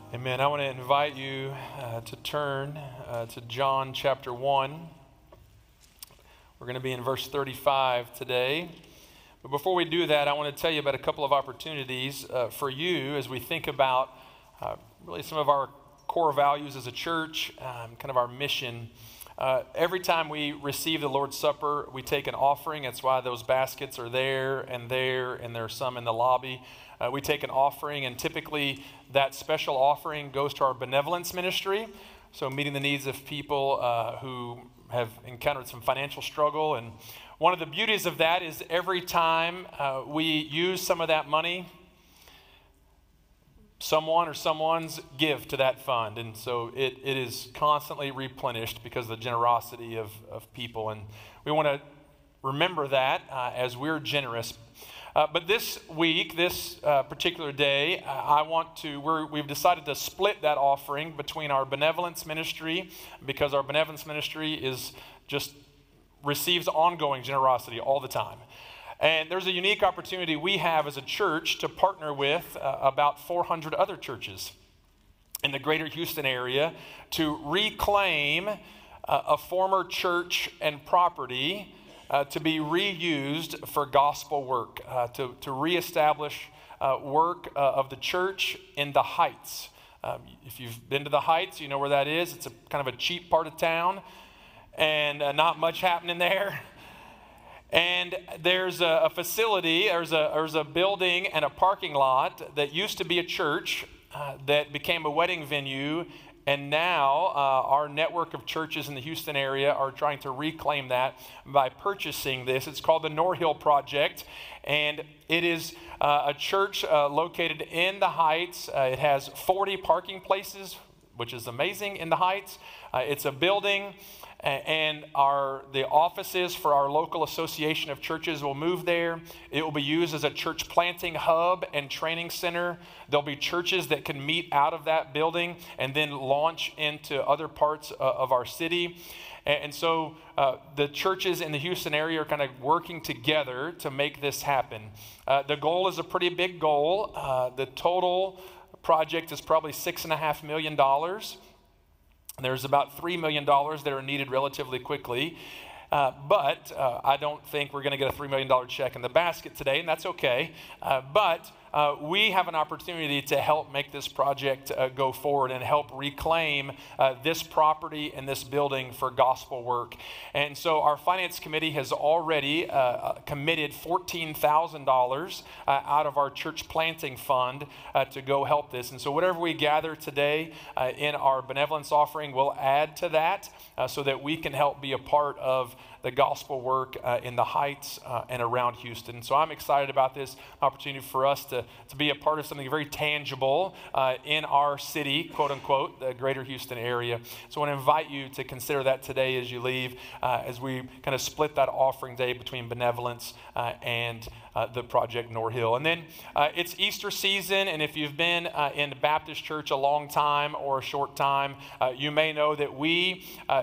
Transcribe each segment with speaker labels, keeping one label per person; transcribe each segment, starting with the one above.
Speaker 1: Amen. I want to invite you to turn to John chapter 1. We're going to be in verse 35 today. But before we do that, I want to tell you about a couple of opportunities for you as we think about really some of our core values as a church, kind of our mission. Every time we receive the Lord's Supper, we take an offering. That's why those baskets are there, and there's some in the lobby. We take an offering, and typically that special offering goes to our benevolence ministry, so meeting the needs of people who have encountered some financial struggle. And one of the beauties of that is every time we use some of that money, someone or someone's give to that fund. And so it is constantly replenished because of the generosity of people. And we want to remember that as we're generous. But this week, this particular day, we've decided to split that offering between our benevolence ministry, because our benevolence ministry is just receives ongoing generosity all the time. And there's a unique opportunity we have as a church to partner with about 400 other churches in the greater Houston area to reclaim a former church and property to be reused for gospel work, to reestablish work of the church in the Heights. If you've been to the Heights, you know where that is. It's a kind of a cheap part of town, and not much happening there. And there's a facility, there's a building and a parking lot that used to be a church that became a wedding venue. And now our network of churches in the Houston area are trying to reclaim that by purchasing this. It's called the Norhill Project, and it is a church located in the Heights. It has 40 parking places, which is amazing in the Heights. It's a building, and the offices for our local association of churches will move there. It will be used as a church planting hub and training center. There'll be churches that can meet out of that building and then launch into other parts of our city. And so the churches in the Houston area are kind of working together to make this happen. The goal is a pretty big goal. The total project is probably $6.5 million. There's about $3 million that are needed relatively quickly. But I don't think we're going to get a $3 million check in the basket today, and that's okay. But we have an opportunity to help make this project go forward and help reclaim this property and this building for gospel work. And so our finance committee has already committed $14,000 out of our church planting fund to go help this. And so whatever we gather today in our benevolence offering, we'll add to that so that we can help be a part of the gospel work in the Heights and around Houston. So I'm excited about this opportunity for us to be a part of something very tangible in our city, quote unquote, the greater Houston area. So I want to invite you to consider that today as you leave, as we kind of split that offering day between benevolence and the Project Norhill. And then it's Easter season, and if you've been in the Baptist church a long time or a short time, you may know that we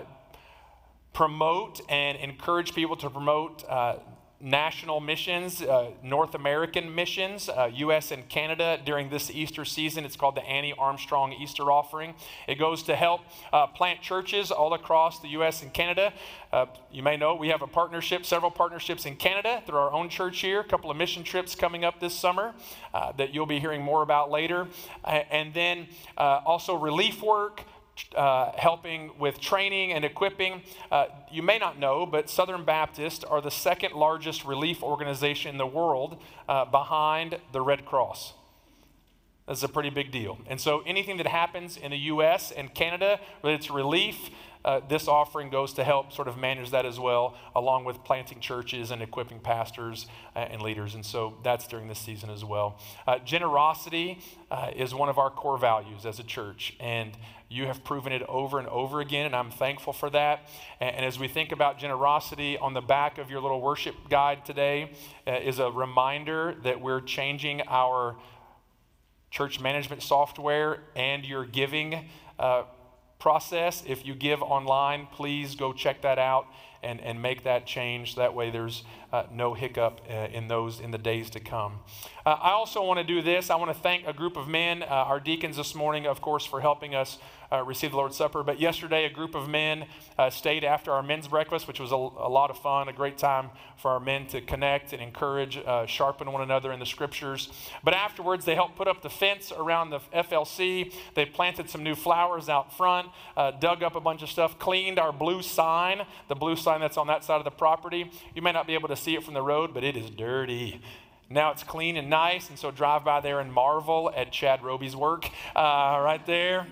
Speaker 1: promote and encourage people to promote national missions, North American missions, U.S. and Canada during this Easter season. It's called the Annie Armstrong Easter Offering. It goes to help plant churches all across the U.S. and Canada. You may know we have several partnerships in Canada through our own church here, a couple of mission trips coming up this summer that you'll be hearing more about later. And then also relief work, helping with training and equipping. You may not know, but Southern Baptists are the second largest relief organization in the world behind the Red Cross. That's a pretty big deal. And so anything that happens in the U.S. and Canada related to relief, this offering goes to help sort of manage that as well, along with planting churches and equipping pastors and leaders. And so that's during this season as well. Generosity is one of our core values as a church, and you have proven it over and over again, and I'm thankful for that. And as we think about generosity, on the back of your little worship guide today is a reminder that we're changing our church management software and your giving process. If you give online, please go check that out and make that change. That way there's no hiccup in the days to come. I also want to do this. I want to thank a group of men, our deacons this morning, of course, for helping us receive the Lord's Supper. But yesterday, a group of men stayed after our men's breakfast, which was a lot of fun, a great time for our men to connect and encourage, sharpen one another in the scriptures. But afterwards, they helped put up the fence around the FLC. They planted some new flowers out front, dug up a bunch of stuff, cleaned our blue sign, the blue sign that's on that side of the property. You may not be able to see it from the road, but it is dirty. Now it's clean and nice, and so drive by there and marvel at Chad Roby's work right there.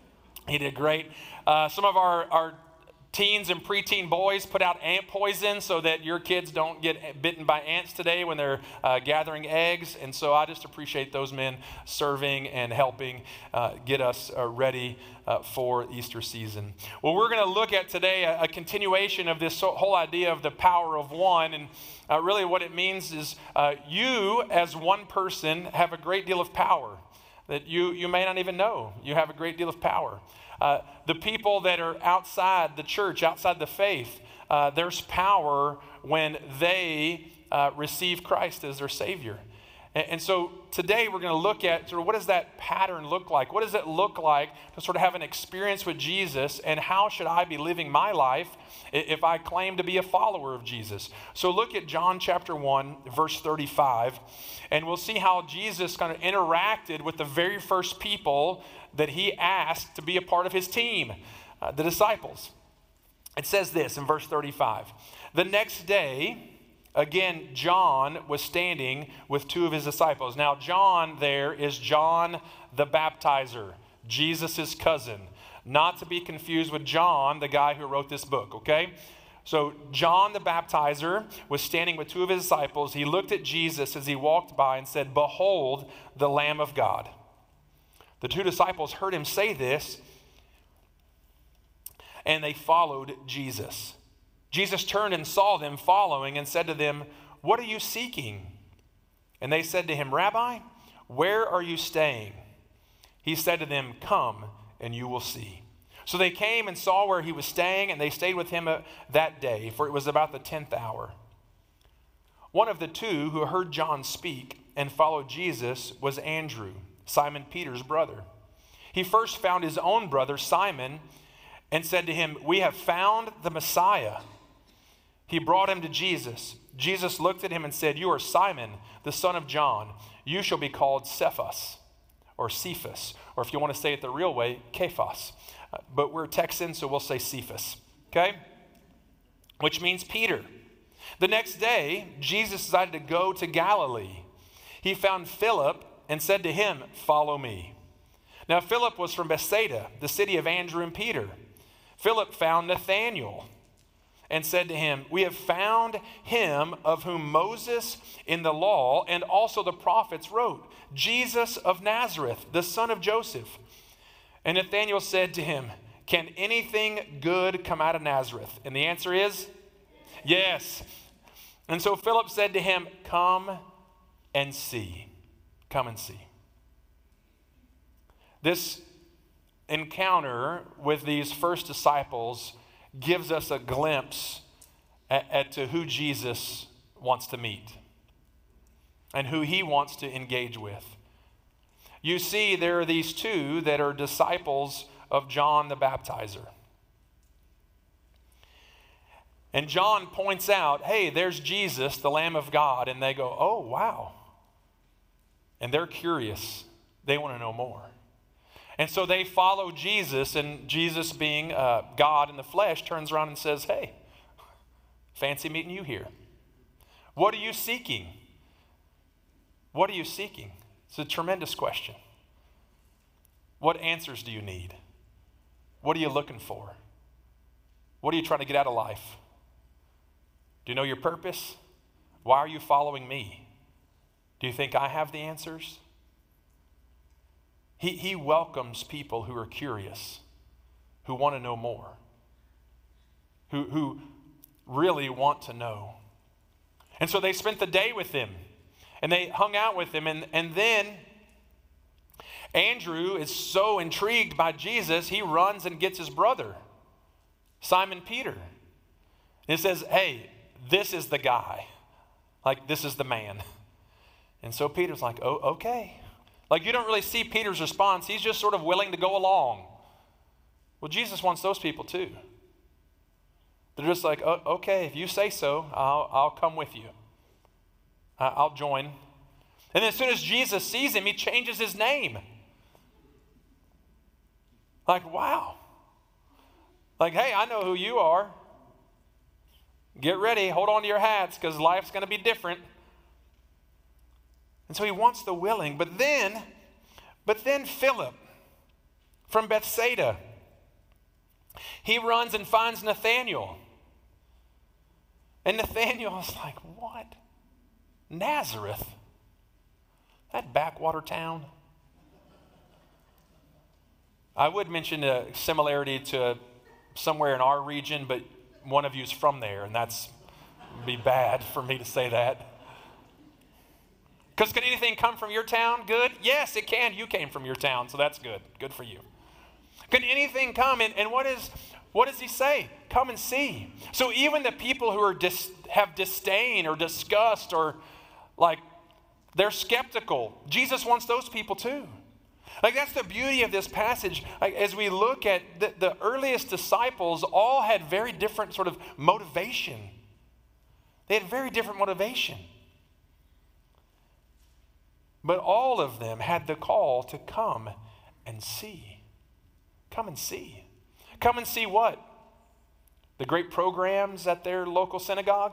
Speaker 1: He did great. Some of our teens and preteen boys put out ant poison so that your kids don't get bitten by ants today when they're gathering eggs. And so I just appreciate those men serving and helping get us ready for Easter season. Well, we're going to look at today a continuation of this whole idea of the power of one. And really what it means is you as one person have a great deal of power that you may not even know. You have a great deal of power. The people that are outside the church, outside the faith, there's power when they receive Christ as their Savior. And so today we're going to look at sort of what does that pattern look like? What does it look like to sort of have an experience with Jesus, and how should I be living my life if I claim to be a follower of Jesus? So look at John chapter 1, verse 35, and we'll see how Jesus kind of interacted with the very first people that he asked to be a part of his team, the disciples. It says this in verse 35. The next day, again, John was standing with two of his disciples. Now, John there is John the Baptizer, Jesus' cousin. Not to be confused with John, the guy who wrote this book, okay? So John the Baptizer was standing with two of his disciples. He looked at Jesus as he walked by and said, "Behold, the Lamb of God." The two disciples heard him say this, and they followed Jesus. Jesus turned and saw them following and said to them, "What are you seeking?" And they said to him, "Rabbi, where are you staying?" He said to them, "Come and you will see." So they came and saw where he was staying, and they stayed with him that day, for it was about the 10th hour. One of the two who heard John speak and followed Jesus was Andrew, Simon Peter's brother. He first found his own brother Simon and said to him, "We have found the Messiah." He brought him to Jesus. Jesus looked at him and said, "You are Simon, the son of John. You shall be called Cephas," or Cephas, or if you want to say it the real way, Kephas. But we're Texans, so we'll say Cephas, okay? Which means Peter. The next day, Jesus decided to go to Galilee. He found Philip and said to him, "Follow me." Now, Philip was from Bethsaida, the city of Andrew and Peter. Philip found Nathanael and said to him, "We have found him of whom Moses in the law and also the prophets wrote, Jesus of Nazareth, the son of Joseph." And Nathanael said to him, "Can anything good come out of Nazareth?" And the answer is, yes. And so Philip said to him, "Come and see." Come and see. This encounter with these first disciples gives us a glimpse at to who Jesus wants to meet and who he wants to engage with. You see, there are these two that are disciples of John the Baptizer. And John points out, hey, there's Jesus, the Lamb of God. And they go, "Oh, wow." And they're curious. They want to know more. And so they follow Jesus, and Jesus, being God in the flesh, turns around and says, "Hey, fancy meeting you here. What are you seeking?" What are you seeking? It's a tremendous question. What answers do you need? What are you looking for? What are you trying to get out of life? Do you know your purpose? Why are you following me? Do you think I have the answers? He welcomes people who are curious, who want to know more, who really want to know. And so they spent the day with him, and they hung out with him, and then Andrew is so intrigued by Jesus, he runs and gets his brother, Simon Peter. And it says, hey, this is the guy. Like, this is the man. And so Peter's like, oh, okay. Like, you don't really see Peter's response. He's just sort of willing to go along. Well, Jesus wants those people too. They're just like, oh, okay, if you say so, I'll come with you. I'll join. And then as soon as Jesus sees him, he changes his name. Like, wow. Like, hey, I know who you are. Get ready, hold on to your hats, because life's going to be different. And so he wants the willing. But then Philip from Bethsaida, he runs and finds Nathanael. And Nathanael's like, what? Nazareth? That backwater town? I would mention a similarity to somewhere in our region, but one of you is from there, and that's be bad for me to say that. Because can anything come from your town? Good? Yes, it can. You came from your town, so that's good. Good for you. Can anything come? And what does he say? Come and see. So even the people who are have disdain or disgust or like they're skeptical, Jesus wants those people too. Like that's the beauty of this passage. Like, as we look at the earliest disciples, all had very different sort of motivation. They had very different motivation. But all of them had the call to come and see. Come and see. Come and see what? The great programs at their local synagogue?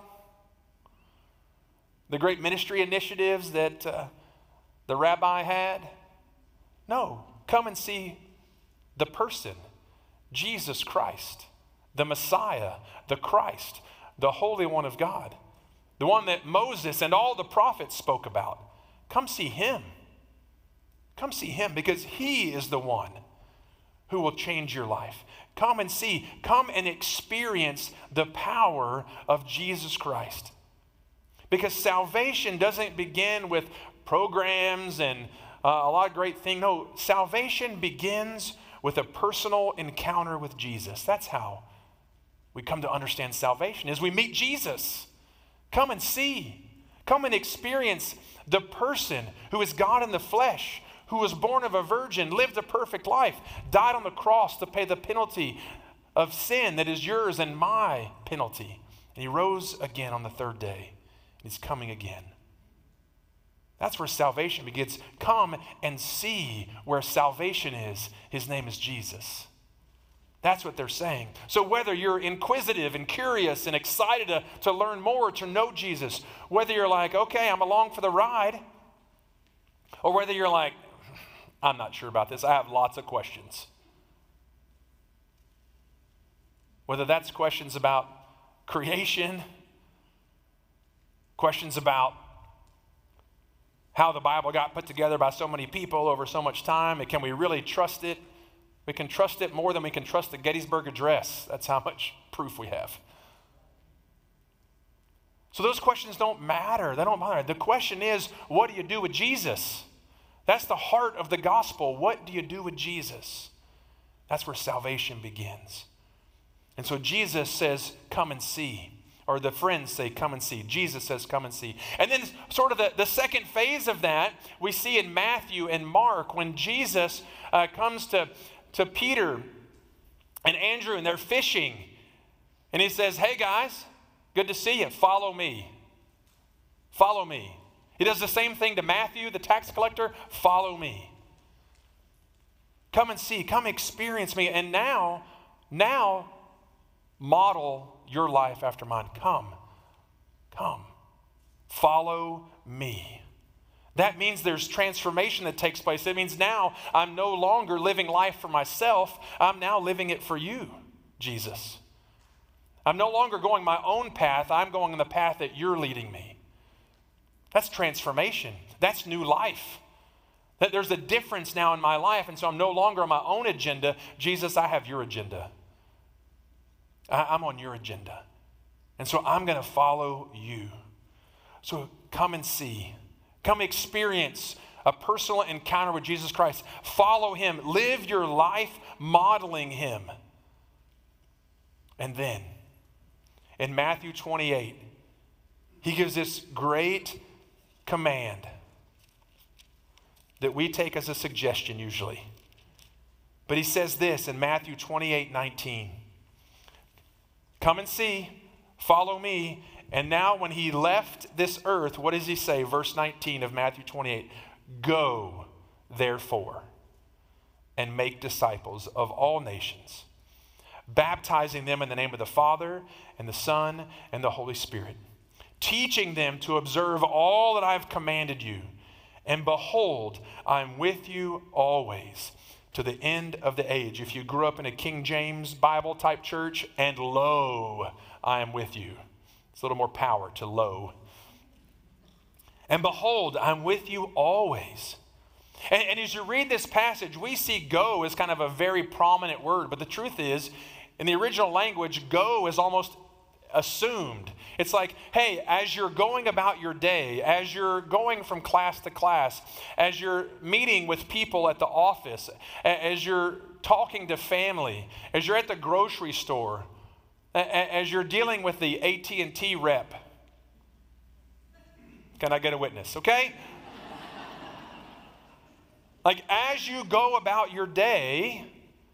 Speaker 1: The great ministry initiatives that the rabbi had? No, come and see the person, Jesus Christ, the Messiah, the Christ, the Holy One of God, the one that Moses and all the prophets spoke about. Come see him. Come see him because he is the one who will change your life. Come and see. Come and experience the power of Jesus Christ. Because salvation doesn't begin with programs and a lot of great things. No, salvation begins with a personal encounter with Jesus. That's how we come to understand salvation, is we meet Jesus. Come and see. Come and experience the person who is God in the flesh, who was born of a virgin, lived a perfect life, died on the cross to pay the penalty of sin that is yours and my penalty. And he rose again on the third day. He's coming again. That's where salvation begins. Come and see where salvation is. His name is Jesus. That's what they're saying. So whether you're inquisitive and curious and excited to learn more, to know Jesus, whether you're like, okay, I'm along for the ride, or whether you're like, I'm not sure about this, I have lots of questions. Whether that's questions about creation, questions about how the Bible got put together by so many people over so much time, and can we really trust it? We can trust it more than we can trust the Gettysburg Address. That's how much proof we have. So those questions don't matter. They don't matter. The question is, what do you do with Jesus? That's the heart of the gospel. What do you do with Jesus? That's where salvation begins. And so Jesus says, come and see. Or the friends say, come and see. Jesus says, come and see. And then sort of the second phase of that, we see in Matthew and Mark when Jesus comes to Peter and Andrew and they're fishing. And he says, hey guys, good to see you. Follow me. Follow me. He does the same thing to Matthew, the tax collector. Follow me. Come and see. Come experience me. And now model your life after mine. Come. Follow me. That means there's transformation that takes place. It means now I'm no longer living life for myself. I'm now living it for you, Jesus. I'm no longer going my own path. I'm going on the path that you're leading me. That's transformation. That's new life. That there's a difference now in my life, and so I'm no longer on my own agenda. Jesus, I have your agenda. I'm on your agenda. And so I'm going to follow you. So come and see. Come experience a personal encounter with Jesus Christ. Follow him. Live your life modeling him. And then in Matthew 28, he gives this great command that we take as a suggestion usually. But he says this in Matthew 28:19. Come and see, follow me. And now when he left this earth, what does he say? Verse 19 of Matthew 28. Go, therefore, and make disciples of all nations, baptizing them in the name of the Father and the Son and the Holy Spirit, teaching them to observe all that I have commanded you. And behold, I am with you always to the end of the age. If you grew up in a King James Bible type church, and lo, I am with you. It's a little more power to lo. And behold, I'm with you always. And as you read this passage, we see go as kind of a very prominent word. But the truth is, in the original language, go is almost assumed. It's like, hey, as you're going about your day, as you're going from class to class, as you're meeting with people at the office, as you're talking to family, as you're at the grocery store, as you're dealing with the AT&T rep. Can I get a witness? Okay? Like as you go about your day,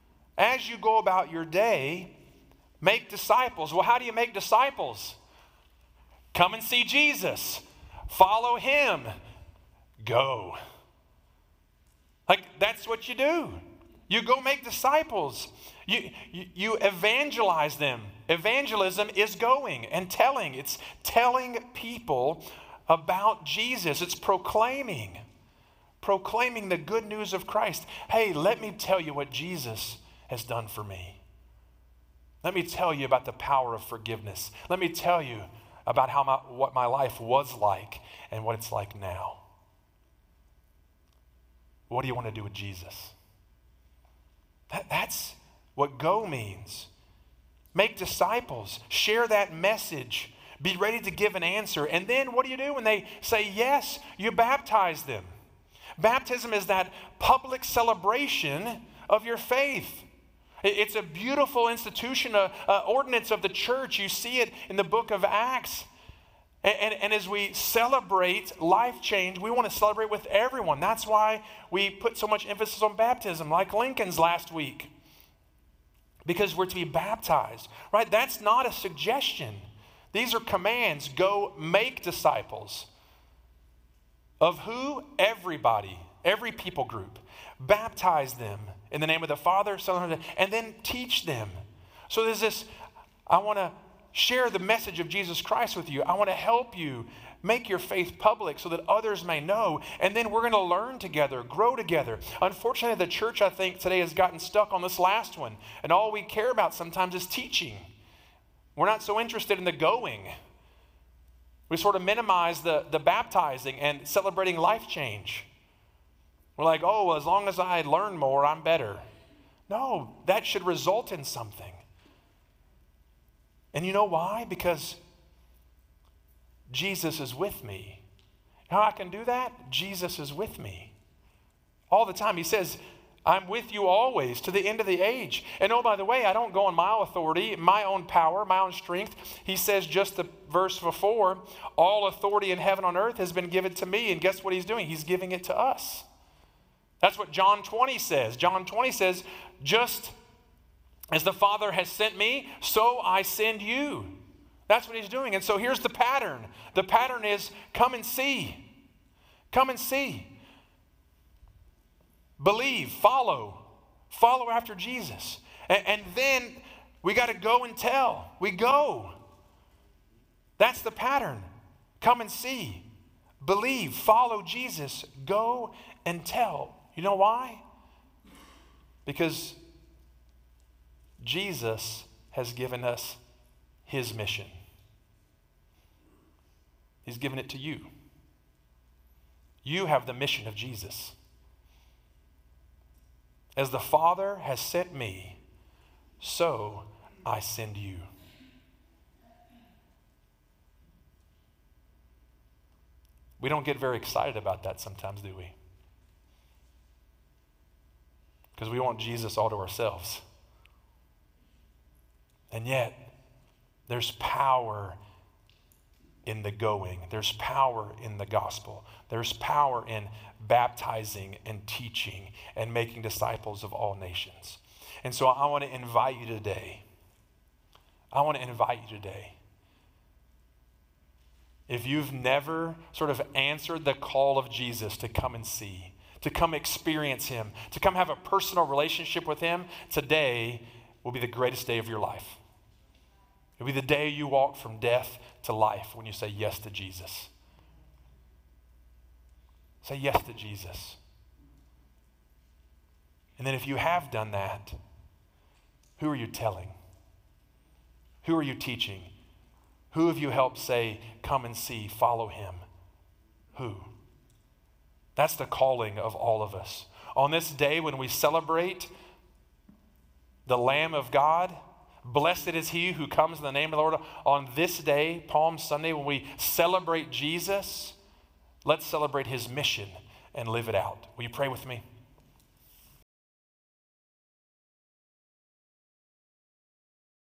Speaker 1: make disciples. Well, how do you make disciples? Come and see Jesus. Follow him. Go. Like that's what you do. You go make disciples. You evangelize them. Evangelism is going and telling. It's telling people about Jesus. It's proclaiming the good news of Christ. Hey, let me tell you what Jesus has done for me. Let me tell you about the power of forgiveness. Let me tell you about what my life was like and what it's like now. What do you want to do with Jesus? That's what go means. Make disciples. Share that message. Be ready to give an answer. And then what do you do when they say yes? You baptize them. Baptism is that public celebration of your faith. It's a beautiful institution, an ordinance of the church. You see it in the book of Acts. And as we celebrate life change, we want to celebrate with everyone. That's why we put so much emphasis on baptism, like Lincoln's last week. Because we're to be baptized, right? That's not a suggestion. These are commands. Go make disciples. Of who? Everybody, every people group. Baptize them in the name of the Father, Son, and then teach them. So there's this, I want to share the message of Jesus Christ with you. I want to help you make your faith public so that others may know. And then we're going to learn together, grow together. Unfortunately, the church, I think, today has gotten stuck on this last one. And all we care about sometimes is teaching. We're not so interested in the going. We sort of minimize the baptizing and celebrating life change. We're like, oh, well, as long as I learn more, I'm better. No, that should result in something. And you know why? Because Jesus is with me. How I can do that? Jesus is with me. All the time. He says, I'm with you always to the end of the age. And oh, by the way, I don't go on my authority, my own power, my own strength. He says just the verse before, all authority in heaven and on earth has been given to me. And guess what he's doing? He's giving it to us. That's what John 20 says. John 20 says, just as the Father has sent me, so I send you. That's what he's doing. And so here's the pattern. The pattern is come and see. Come and see. Believe, follow after Jesus. And then we got to go and tell. We go. That's the pattern. Come and see. Believe, follow Jesus. Go and tell. You know why? Because Jesus has given us his mission. He's given it to you. You have the mission of Jesus. As the Father has sent me, so I send you. We don't get very excited about that sometimes, do we? Because we want Jesus all to ourselves. And yet, There's power in the going. There's power in the gospel. There's power in baptizing and teaching and making disciples of all nations. And so I want to invite you today. If you've never sort of answered the call of Jesus to come and see, to come experience him, to come have a personal relationship with him, today will be the greatest day of your life. It'll be the day you walk from death to life when you say yes to Jesus. Say yes to Jesus. And then if you have done that, who are you telling? Who are you teaching? Who have you helped say, come and see, follow him? Who? That's the calling of all of us. On this day when we celebrate the Lamb of God, blessed is he who comes in the name of the Lord. On this day, Palm Sunday, when we celebrate Jesus, let's celebrate his mission and live it out. Will you pray with me?